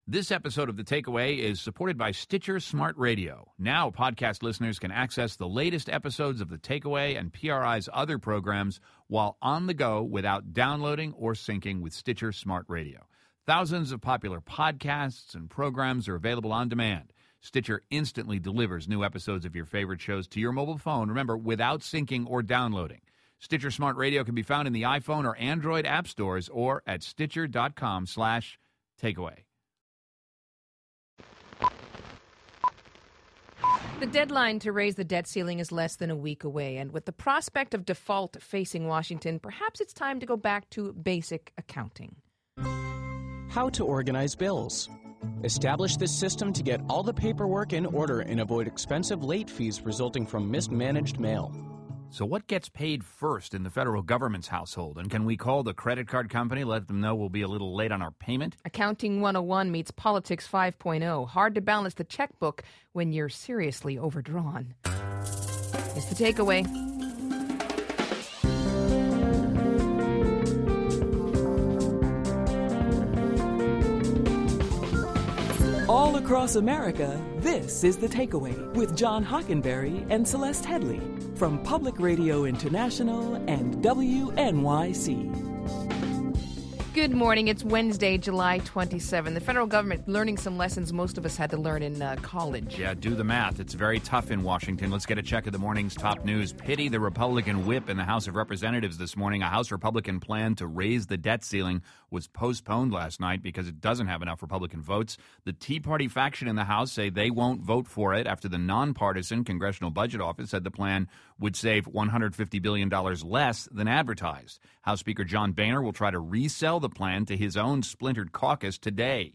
This episode of The Takeaway is supported by Stitcher Smart Radio. Now, podcast listeners can access the latest episodes of The Takeaway and PRI's other programs while on the go without downloading or syncing with Stitcher Smart Radio. Thousands of popular podcasts and programs are available on demand. Stitcher instantly delivers new episodes of your favorite shows to your mobile phone, remember, without syncing or downloading. Stitcher Smart Radio can be found in the iPhone or Android app stores or at Stitcher.com/takeaway. The deadline to raise the debt ceiling is less than a week away, and with the prospect of default facing Washington, perhaps it's time to go back to basic accounting. How to organize bills. Establish this system to get all the paperwork in order and avoid expensive late fees resulting from mismanaged mail. So what gets paid first in the federal government's household? And can we call the credit card company, let them know we'll be a little late on our payment? Accounting 101 meets Politics 5.0. Hard to balance the checkbook when you're seriously overdrawn. It's The Takeaway. All across America, this is The Takeaway with John Hockenberry and Celeste Headley from Public Radio International and WNYC. Good morning. It's Wednesday, July 27. The federal government learning some lessons most of us had to learn in college. Yeah, do the math. It's very tough in Washington. Let's get a check of the morning's top news. Pity the Republican whip in the House of Representatives this morning. A House Republican plan to raise the debt ceiling was postponed last night because it doesn't have enough Republican votes. The Tea Party faction in the House say they won't vote for it after the nonpartisan Congressional Budget Office said the plan would save $150 billion less than advertised. House Speaker John Boehner will try to resell the plan to his own splintered caucus today.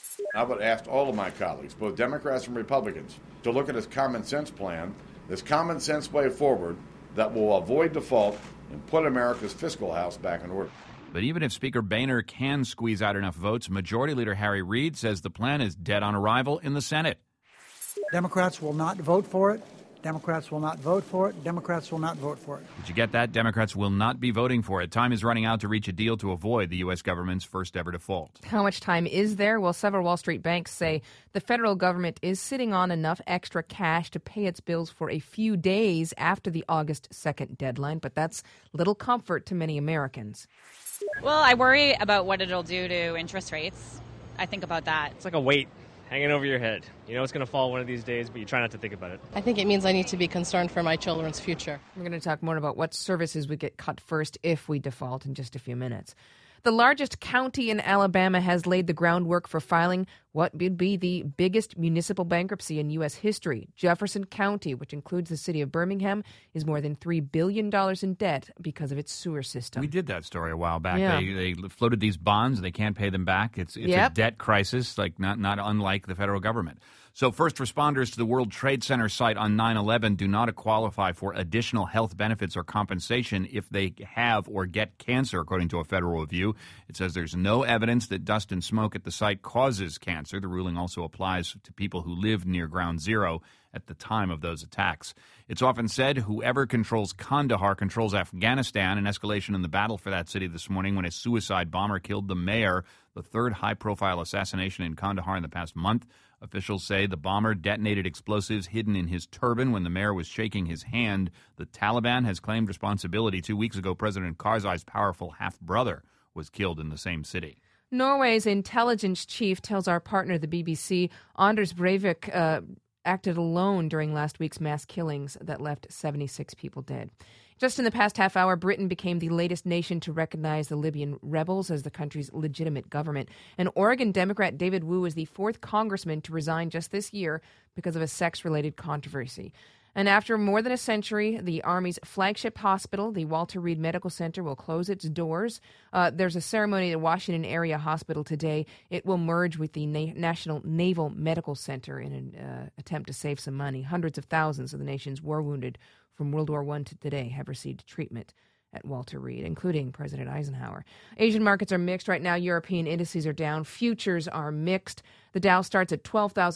I would ask all of my colleagues, both Democrats and Republicans, to look at this common sense plan, this common sense way forward that will avoid default and put America's fiscal house back in order. But even if Speaker Boehner can squeeze out enough votes, Majority Leader Harry Reid says the plan is dead on arrival in the Senate. Democrats will not vote for it. Democrats will not vote for it. Democrats will not vote for it. Did you get that? Democrats will not be voting for it. Time is running out to reach a deal to avoid the U.S. government's first ever default. How much time is there? Well, several Wall Street banks say the federal government is sitting on enough extra cash to pay its bills for a few days after the August 2nd deadline, but that's little comfort to many Americans. Well, I worry about what it'll do to interest rates. I think about that. It's like a weight hanging over your head. You know it's going to fall one of these days, but you try not to think about it. I think it means I need to be concerned for my children's future. We're going to talk more about what services would get cut first if we default in just a few minutes. The largest county in Alabama has laid the groundwork for filing what would be the biggest municipal bankruptcy in U.S. history. Jefferson County, which includes the city of Birmingham, is more than $3 billion in debt because of its sewer system. We did that story a while back. Yeah. They floated these bonds. They can't pay them back. It's a debt crisis, like not unlike the federal government. So first responders to the World Trade Center site on 9/11 do not qualify for additional health benefits or compensation if they have or get cancer, according to a federal review. It says there's no evidence that dust and smoke at the site causes cancer. The ruling also applies to people who lived near Ground Zero at the time of those attacks. It's often said whoever controls Kandahar controls Afghanistan. An escalation in the battle for that city this morning when a suicide bomber killed the mayor, the third high-profile assassination in Kandahar in the past month. Officials say the bomber detonated explosives hidden in his turban when the mayor was shaking his hand. The Taliban has claimed responsibility. 2 weeks ago, President Karzai's powerful half-brother was killed in the same city. Norway's intelligence chief tells our partner, the BBC, Anders Breivik acted alone during last week's mass killings that left 76 people dead. Just in the past half hour, Britain became the latest nation to recognize the Libyan rebels as the country's legitimate government. And Oregon Democrat David Wu is the fourth congressman to resign just this year because of a sex-related controversy. And after more than a century, the Army's flagship hospital, the Walter Reed Medical Center, will close its doors. There's a ceremony at Washington Area Hospital today. It will merge with the National Naval Medical Center in an attempt to save some money. Hundreds of thousands of the nation's war wounded from World War I to today have received treatment at Walter Reed, including President Eisenhower. Asian markets are mixed right now. European indices are down. Futures are mixed. The Dow starts at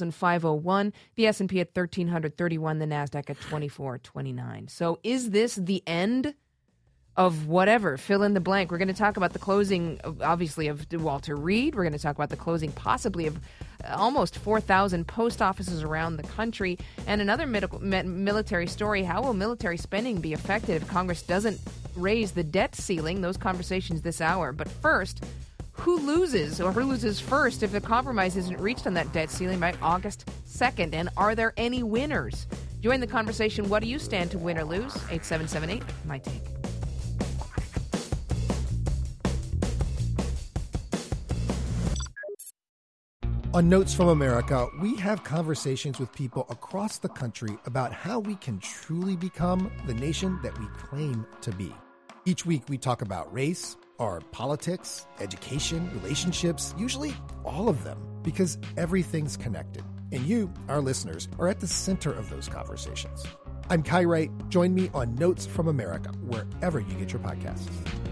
12,501. The S&P at 1,331. The NASDAQ at 2429. So is this the end of whatever, fill in the blank. We're going to talk about the closing, obviously, of Walter Reed. We're going to talk about the closing possibly of almost 4,000 post offices around the country. And another military story, how will military spending be affected if Congress doesn't raise the debt ceiling? Those conversations this hour. But first, who loses or who loses first if the compromise isn't reached on that debt ceiling by August 2nd? And are there any winners? Join the conversation. What do you stand to win or lose? 8778, My Take. On Notes from America, we have conversations with people across the country about how we can truly become the nation that we claim to be. Each week, we talk about race, our politics, education, relationships, usually all of them, because everything's connected. And you, our listeners, are at the center of those conversations. I'm Kai Wright. Join me on Notes from America, wherever you get your podcasts.